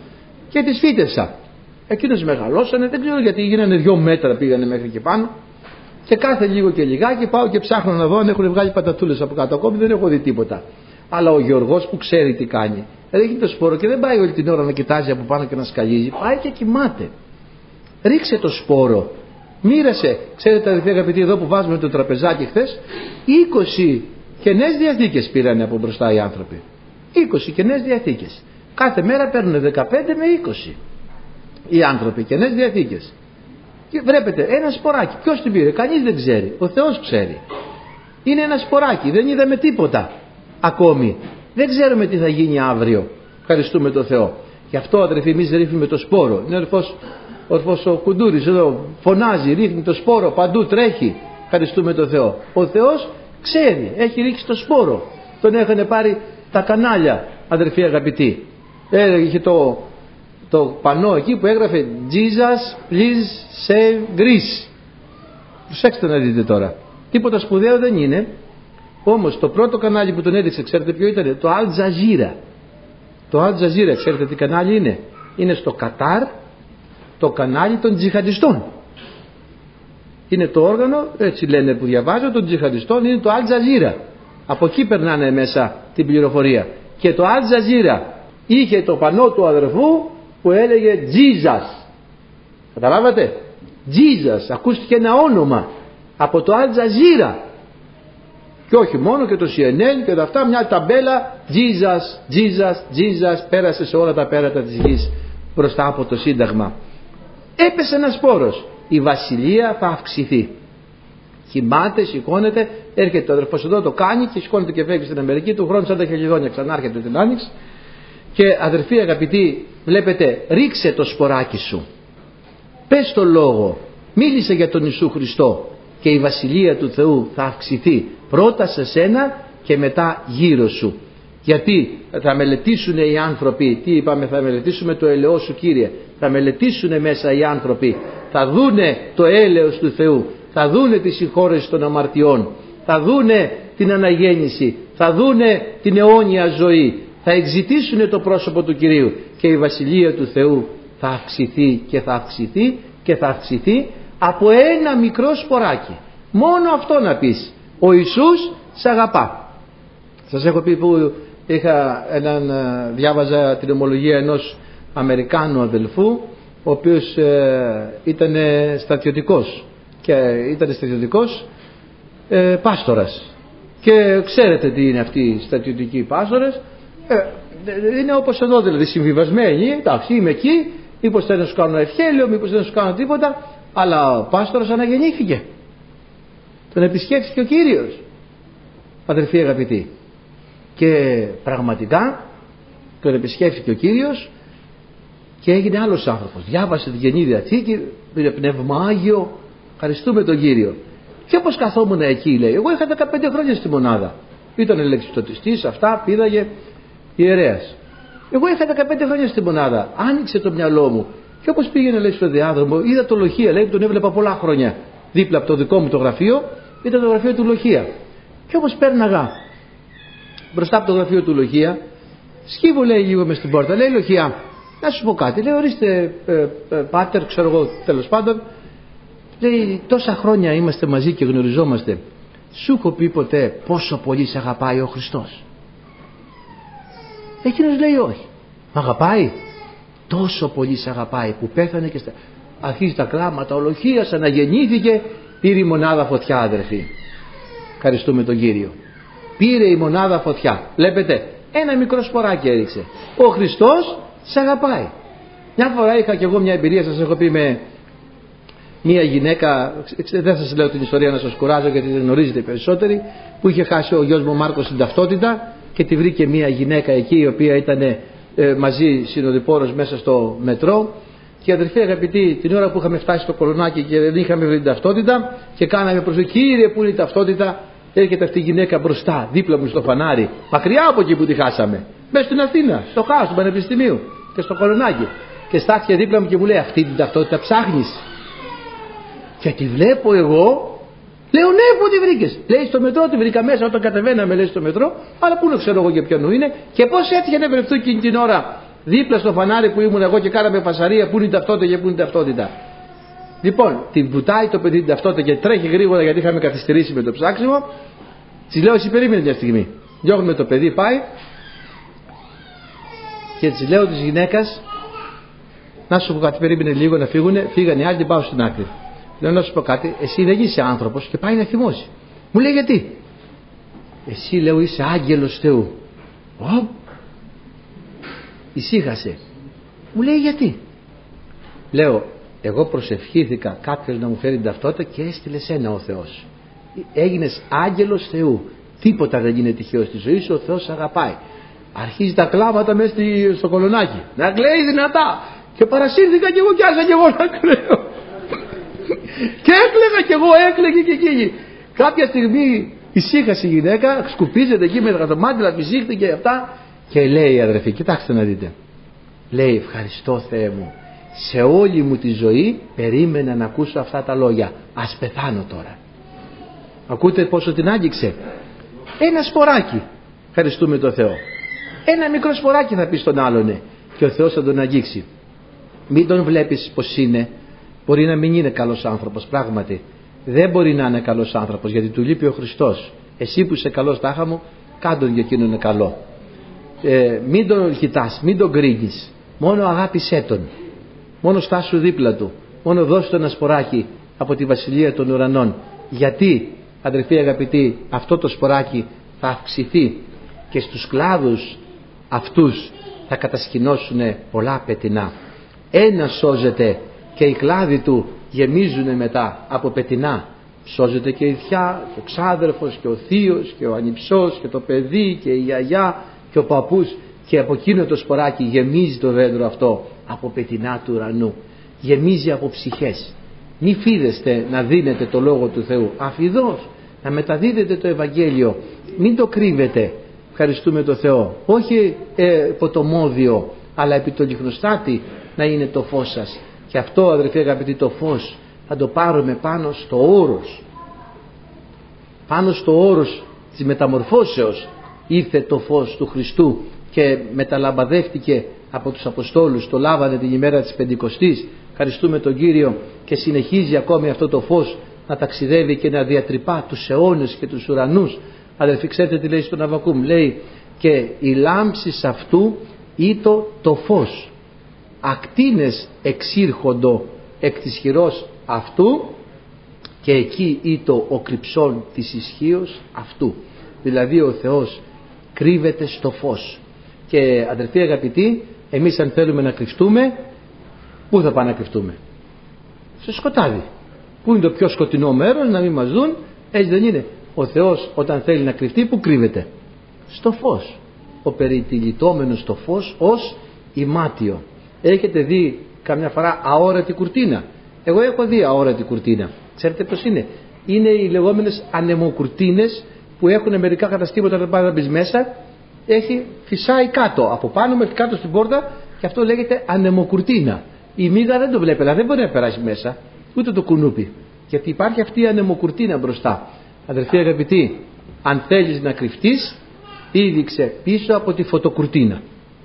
A: και τις φύτευσα. Εκείνος μεγαλώσανε, δεν ξέρω γιατί γίνανε δυο μέτρα, πήγανε μέχρι και πάνω. Και κάθε λίγο και λιγάκι πάω και ψάχνω να δω αν έχουν βγάλει πατατούλες από κάτω. Ακόμη δεν έχω δει τίποτα. Αλλά ο Γεωργός που ξέρει τι κάνει, ρίχνει το σπόρο και δεν πάει όλη την ώρα να κοιτάζει από πάνω και να σκαλίζει. Πάει και κοιμάται. Ρίξε το σπόρο. Μοίρασε. Ξέρετε, αδελφοί αγαπητοί, εδώ που βάζουμε το τραπεζάκι χθες, είκοσι καινές διαθήκες πήραν από μπροστά οι άνθρωποι. είκοσι καινές διαθήκες. Κάθε μέρα παίρνουν δεκαπέντε με είκοσι οι άνθρωποι καινές διαθήκες. Και βλέπετε ένα σποράκι. Ποιος την πήρε? Κανείς δεν ξέρει. Ο Θεός ξέρει. Είναι ένα σποράκι. Δεν είδαμε τίποτα ακόμη. Δεν ξέρουμε τι θα γίνει αύριο. Ευχαριστούμε τον Θεό. Γι' αυτό, αδερφοί, εμείς ρίχνουμε το σπόρο. Είναι ορφός, ορφός ο Κουντούρης εδώ. Φωνάζει, ρίχνει το σπόρο. Παντού τρέχει. Ευχαριστούμε τον Θεό. Ο Θεός ξέρει. Έχει ρίξει το σπόρο. Τον έχανε πάρει τα κανάλια, αδερφοί αγαπητοί. Είχε το, το πανό εκεί που έγραφε Jesus please save Greece. Προσέξτε να δείτε τώρα. Τίποτα σπουδαίο δεν είναι. Όμως το πρώτο κανάλι που τον έδειξε, ξέρετε ποιο ήταν? Το Al Jazeera. Το Al Jazeera, ξέρετε τι κανάλι είναι? Είναι στο Κατάρ το κανάλι των τζιχαντιστών. Είναι το όργανο, έτσι λένε που διαβάζω, των τζιχαντιστών, είναι το Al Jazeera. Από εκεί περνάνε μέσα την πληροφορία. Και το Al Jazeera είχε το πανό του αδερφού που έλεγε Jesus. Καταλάβατε? Jesus. Ακούστηκε ένα όνομα από το Al Jazeera. Και όχι μόνο, και το σι εν εν και τα αυτά, μια ταμπέλα Jesus, Jesus, Jesus, πέρασε σε όλα τα πέρατα της γης μπροστά από το Σύνταγμα. Έπεσε ένας σπόρος. Η βασιλεία θα αυξηθεί. Κοιμάται, σηκώνεται, έρχεται ο αδερφός εδώ, το κάνει και σηκώνεται και φεύγει στην Αμερική του χρόνου σαν τα χελιδόνια, ξανάρχεται την Άνοιξη. Και αδερφοί αγαπητοί, βλέπετε, ρίξε το σποράκι σου. Πες το λόγο, μίλησε για τον Ιησού Χριστό και η βασιλεία του Θεού θα αυξηθεί πρώτα σε σένα και μετά γύρω σου. Γιατί θα μελετήσουν οι άνθρωποι, τι είπαμε, θα μελετήσουμε το έλεος σου, Κύριε. Θα μελετήσουν μέσα οι άνθρωποι, θα δούνε το έλεος του Θεού, θα δούνε τη συγχώρεση των αμαρτιών, θα δούνε την αναγέννηση, θα δούνε την αιώνια ζωή, θα εξητήσουν το πρόσωπο του Κυρίου και η βασιλεία του Θεού θα αυξηθεί και θα αυξηθεί και θα αυξηθεί από ένα μικρό σποράκι. Μόνο αυτό να πεις, ο Ιησούς σ' αγαπά. Σας έχω πει που είχα έναν, διάβαζα την ομολογία ενός Αμερικάνου αδελφού, ο οποίος ε, ήταν στρατιωτικός και ήταν στρατιωτικός ε, πάστορας, και ξέρετε τι είναι αυτοί οι στρατιωτικοί πάστορες, ε, είναι όπως εδώ, δηλαδή συμβιβασμένοι. Εντάξει, είμαι εκεί, μήπως δεν να σου κάνω ευχέλιο, μήπως δεν να σου κάνω τίποτα, αλλά ο πάστορας αναγεννήθηκε, τον επισκέφθηκε ο Κύριος, αδερφοί αγαπητοί, και πραγματικά τον επισκέφθηκε ο Κύριος και έγινε άλλος άνθρωπος. Διάβασε την Καινή Διαθήκη, πήρε Πνεύμα Άγιο, ευχαριστούμε τον Κύριο. Και όπως καθόμουν εκεί, λέει, εγώ είχα δεκαπέντε χρόνια στη μονάδα. Ήταν λεξιτοτιστής, αυτά, πήδαγε ιερέας. Εγώ είχα δεκαπέντε χρόνια στη μονάδα. Άνοιξε το μυαλό μου. Και όπως πήγαινε, λέει, στο διάδρομο, είδα το Λοχεία, λέει, τον έβλεπα πολλά χρόνια. Δίπλα από το δικό μου το γραφείο, ήταν το γραφείο του Λοχεία. Και όπως πέρναγα μπροστά από το γραφείο του Λοχεία, σκύβω, λέει, λίγο μες στην πόρτα, λέει, Λοχεία, να σου πω κάτι, λέει, ορίστε, ε, ε, πάτερ, ξέρω εγώ, τέλος πάντων, λέει, τόσα χρόνια είμαστε μαζί και γνωριζόμαστε, σου έχω πει ποτέ πόσο πολύ σε αγαπάει ο Χριστός? Εκείνος λέει, όχι. Μ' αγαπάει? Τόσο πολύ σε αγαπάει που πέθανε και στα... αρχίζει τα κλάματα, ο Λοχείας αναγεννήθηκε, πήρε η μονάδα φωτιά, αδερφοί. Ευχαριστούμε τον Κύριο. Πήρε η μονάδα φωτιά. Βλέπετε, ένα μικρό σποράκι έριξε. Ο Χριστός σε αγαπάει. Μια φορά είχα και εγώ μια εμπειρία, σας έχω πει, με μια γυναίκα, δεν σας λέω την ιστορία να σας κουράζω γιατί δεν γνωρίζετε περισσότεροι, που είχε χάσει ο γιος μου Μάρκος την ταυτότητα και τη βρήκε μια γυναίκα εκεί, η οποία ήταν ε, μαζί συνοδοιπόρος μέσα στο μετρό. Και αδερφοί αγαπητοί, την ώρα που είχαμε φτάσει στο Κολονάκι και δεν είχαμε βρει την ταυτότητα και κάναμε προσοχή, Κύριε, πού είναι η ταυτότητα? Έρχεται αυτή η γυναίκα μπροστά, δίπλα μου στο φανάρι, μακριά από εκεί που τη χάσαμε, μέσα στην Αθήνα, στο χάος του Πανεπιστημίου και στο Κολονάκι. Και στάθηκε δίπλα μου και μου λέει, αυτή την ταυτότητα ψάχνεις? Και τη βλέπω εγώ, λέω, ναι, πού τη βρήκες? Λέει, στο μετρό τη βρήκα μέσα όταν κατεβαίναμε, λέει, στο μετρό, αλλά πού να ξέρω εγώ για ποιον είναι και πώς έτυχε να βρεθούν εκείνη την ώρα Δίπλα στο φανάρι που ήμουν εγώ και κάναμε φασαρία, πού είναι η ταυτότητα και πού είναι η ταυτότητα. Λοιπόν, την βουτάει το παιδί την ταυτότητα και τρέχει γρήγορα γιατί είχαμε καθυστερήσει με το ψάξιμο. Τη λέω, εσύ περίμενε μια στιγμή. Διώχνουμε το παιδί, πάει. Και τη λέω τη γυναίκα, να σου πω κάτι, περίμενε λίγο να φύγουνε. Φύγανε οι άλλοι και πάω στην άκρη. Λέω, να σου πω κάτι, εσύ δεν είσαι άνθρωπος και πάει να θυμώσει. Μου λέει, γιατί? Εσύ, λέω, είσαι άγγελος Θεού. Ω, ησύχασε. Μου λέει, γιατί? Λέω, εγώ προσευχήθηκα κάποιος να μου φέρει την ταυτότητα και έστειλε σένα ο Θεός. Έγινες άγγελος Θεού. Τίποτα δεν είναι τυχαίο στη ζωή σου, ο Θεός αγαπάει. Αρχίζει τα κλάματα μέσα στο κολονάκι. Να κλαίει δυνατά. Και παρασύρθηκα κι εγώ κι άρχισα κι εγώ να κλαίω. Και έκλαιγα κι εγώ, έκλαιγε και εκείνη. Κάποια στιγμή ησύχασε η γυναίκα, σκουπίζεται εκεί με το μάντιλα, φυσήχθηκε αυτά και λέει, αδερφή, κοιτάξτε να δείτε. Λέει, ευχαριστώ Θεέ μου. Σε όλη μου τη ζωή περίμενα να ακούσω αυτά τα λόγια. Ας πεθάνω τώρα. Ακούτε πόσο την άγγιξε? Ένα σποράκι. Ευχαριστούμε τον Θεό. Ένα μικρό σποράκι θα πει στον άλλον και ο Θεός θα τον αγγίξει. Μην τον βλέπεις πως είναι. Μπορεί να μην είναι καλός άνθρωπος, πράγματι. Δεν μπορεί να είναι καλός άνθρωπος γιατί του λείπει ο Χριστός. Εσύ που είσαι καλός τάχα μου, κάντον για εκείνον είναι καλό. Ε, μην τον κοιτάς, μην τον κρίνεις. Μόνο αγάπησέ τον. Μόνο στάσου δίπλα του. Μόνο δώσ' του ένα σποράκι από τη βασιλεία των ουρανών. Γιατί, αδερφοί αγαπητοί, αυτό το σποράκι θα αυξηθεί και στους κλάδους αυτούς θα κατασκηνώσουν πολλά πετεινά. Ένα σώζεται και οι κλάδοι του γεμίζουν μετά από πετεινά. Σώζεται και η θιά και ο ξάδερφος και ο θείος και ο ανιψός και το παιδί και η γιαγιά και ο παππούς, και από εκείνο το σποράκι γεμίζει το δέντρο αυτό από πετεινά του ουρανού. Γεμίζει από ψυχές. Μη φίδεστε να δίνετε το λόγο του Θεού. Αφιδώς να μεταδίδετε το Ευαγγέλιο. Μην το κρύβετε. Ευχαριστούμε τον Θεό. Όχι ε, υπό το μόδιο, αλλά επί το λιχνοστάτη να είναι το φως σας. Και αυτό, αδερφοί αγαπητοί, το φως θα το πάρουμε πάνω στο όρος. Πάνω στο όρος της μεταμορφώσεως ήρθε το φως του Χριστού και μεταλαμπαδεύτηκε από τους Αποστόλους. Το λάβανε την ημέρα της Πεντηκοστής. Ευχαριστούμε τον Κύριο, και συνεχίζει ακόμη αυτό το φως να ταξιδεύει και να διατρυπά τους αιώνες και τους ουρανούς. Αδελφοί, ξέρετε τι λέει στον Αββακούμ? Λέει, και η λάμψης αυτού ήτο το φως, ακτίνες εξήρχοντο εκ της χειρός αυτού, και εκεί ήτο ο κρυψών της ισχύος αυτού. Δηλαδή ο Θεός κρύβεται στο φως. Και αδελφοί αγαπητοί, εμείς αν θέλουμε να κρυφτούμε, πού θα πάμε να κρυφτούμε? Στο σκοτάδι. Πού είναι το πιο σκοτεινό μέρος, να μην μας δουν? Έτσι δεν είναι? Ο Θεός όταν θέλει να κρυφτεί, πού κρύβεται? Στο φως. Ο περιτυλιτόμενος στο φως ως ημάτιο. Έχετε δει καμιά φορά αόρατη κουρτίνα? Εγώ έχω δει αόρατη κουρτίνα. Ξέρετε πως είναι? Είναι οι λεγόμενες ανεμοκουρτίνες που έχουν μερικά καταστήματα, να πάει να μπεις μέσα, έχει φυσάει κάτω, από πάνω μέχρι κάτω στην πόρτα, και αυτό λέγεται ανεμοκουρτίνα. Η μύγα δεν το βλέπει, αλλά δεν μπορεί να περάσει μέσα, ούτε το κουνούπι, γιατί υπάρχει αυτή η ανεμοκουρτίνα μπροστά. Αδερφοί αγαπητοί, αν θέλεις να κρυφτείς, πήδηξε πίσω από τη φωτοκουρτίνα.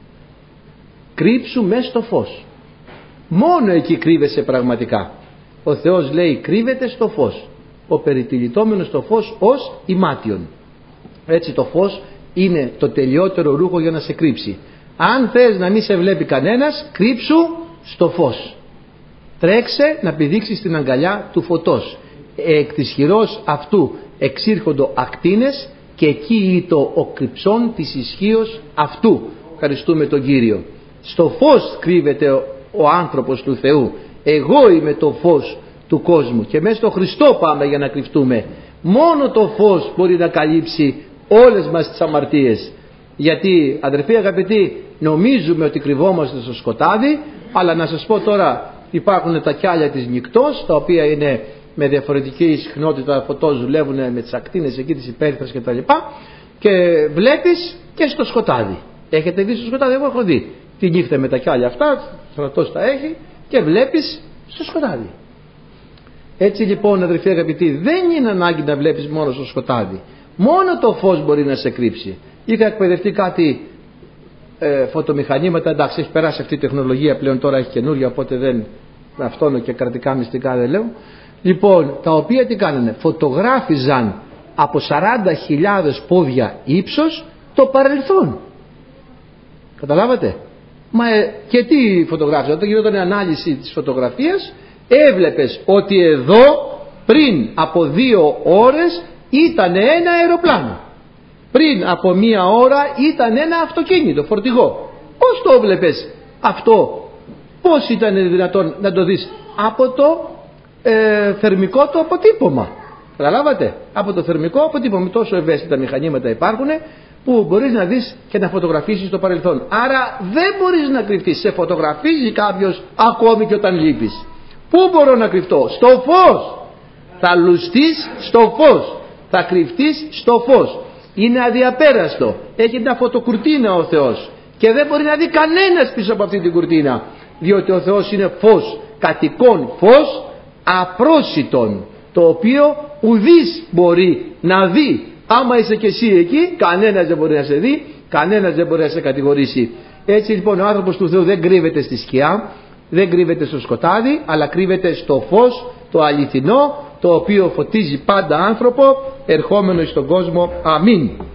A: Κρύψου μέσα στο φως. Μόνο εκεί κρύβεσαι πραγματικά. Ο Θεός λέει κρύβεται στο φως. Ο περιτυλιτόμενος στο φως ως ημάτιον. Έτσι το φως είναι το τελειότερο ρούχο για να σε κρύψει. Αν θες να μην σε βλέπει κανένας, κρύψου στο φως. Τρέξε να πηδήξεις την αγκαλιά του φωτός. Εκ της χειρός αυτού εξήρχοντο ακτίνες, και εκεί ήτο ο κρυψών της ισχύος αυτού. Ευχαριστούμε τον Κύριο. Στο φως κρύβεται ο, ο άνθρωπος του Θεού. Εγώ είμαι το φως του κόσμου, και μέσα στο Χριστό πάμε για να κρυφτούμε. Μόνο το φως μπορεί να καλύψει όλες μας τις αμαρτίες. Γιατί, αδερφοί αγαπητοί, νομίζουμε ότι κρυβόμαστε στο σκοτάδι, αλλά να σας πω τώρα, υπάρχουν τα κιάλια της νυκτός, τα οποία είναι με διαφορετική συχνότητα φωτός, δουλεύουν με τις ακτίνες εκεί της υπέρυθρας κτλ. Και βλέπεις και στο σκοτάδι. Έχετε δει στο σκοτάδι? Εγώ έχω δει τη νύχτα με τα κιάλια αυτά, στρατός τα έχει, και βλέπεις στο σκοτάδι. Έτσι λοιπόν, αδερφοί αγαπητοί, δεν είναι ανάγκη να βλέπεις μόνο στο σκοτάδι. Μόνο το φως μπορεί να σε κρύψει. Είχα εκπαιδευτεί κάτι ε, φωτομηχανήματα, εντάξει, έχει περάσει αυτή η τεχνολογία πλέον, τώρα έχει καινούργια, οπότε δεν αυτόνο και κρατικά μυστικά δεν λέω. Λοιπόν, τα οποία τι κάνανε, φωτογράφιζαν από σαράντα χιλιάδες πόδια ύψος το παρελθόν. Καταλάβατε? Μα ε, και τι φωτογράφιζαν? Όταν γινόταν η ανάλυση της φωτογραφίας, έβλεπες ότι εδώ πριν από δύο ώρες ήταν ένα αεροπλάνο, πριν από μία ώρα ήταν ένα αυτοκίνητο, φορτηγό. Πώς το έβλεπες αυτό? Πώς ήταν δυνατόν να το δεις? Από το ε, θερμικό του αποτύπωμα. Καταλάβατε? Από το θερμικό αποτύπωμα. Τόσο ευαίσθητα μηχανήματα υπάρχουν που μπορείς να δεις και να φωτογραφίσεις το παρελθόν. Άρα δεν μπορείς να κρυφτείς. Σε φωτογραφίζει κάποιος ακόμη και όταν λείπεις. Πού μπορώ να κρυφτώ? Στο φως. Θα λουστείς στο φως. Θα κρυφτείς στο φως. Είναι αδιαπέραστο. Έχει μια φωτοκουρτίνα ο Θεός και δεν μπορεί να δει κανένας πίσω από αυτή την κουρτίνα, διότι ο Θεός είναι φως, κατοικών φως, απρόσιτον, το οποίο ουδής μπορεί να δει. Άμα είσαι και εσύ εκεί, κανένας δεν μπορεί να σε δει, κανένας δεν μπορεί να σε κατηγορήσει. Έτσι λοιπόν ο άνθρωπος του Θεού δεν κρύβεται στη σκιά, δεν κρύβεται στο σκοτάδι, αλλά κρύβεται στο φως το αληθινό, το οποίο φωτίζει πάντα άνθρωπο ερχόμενο στον κόσμο. Αμήν.